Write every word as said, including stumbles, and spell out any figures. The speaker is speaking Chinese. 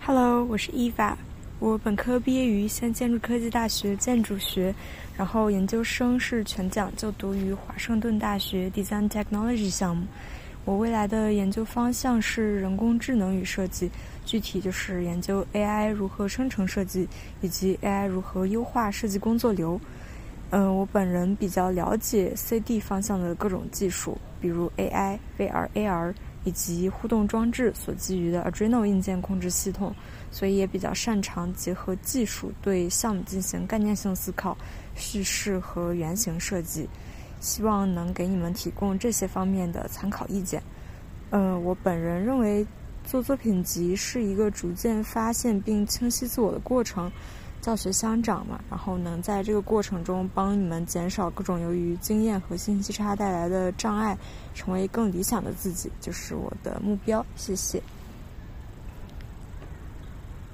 Hello，我是伊娃。我本科毕业于现建筑科技大学建筑学，然后研究生是全奖就读于华盛顿大学 Design Technology 项目。我未来的研究方向是人工智能与设计，具体就是研究 A I 如何生成设计，以及 A I 如何优化设计工作流。嗯，我本人比较了解 C D 方向的各种技术，比如 A I、V R、A R 以及互动装置所基于的 Arduino 硬件控制系统，所以也比较擅长结合技术对项目进行概念性思考、叙事和原型设计。希望能给你们提供这些方面的参考意见。呃，我本人认为做作品集是一个逐渐发现并清晰自我的过程，教学相长嘛，然后能在这个过程中帮你们减少各种由于经验和信息差带来的障碍，成为更理想的自己，就是我的目标。谢谢。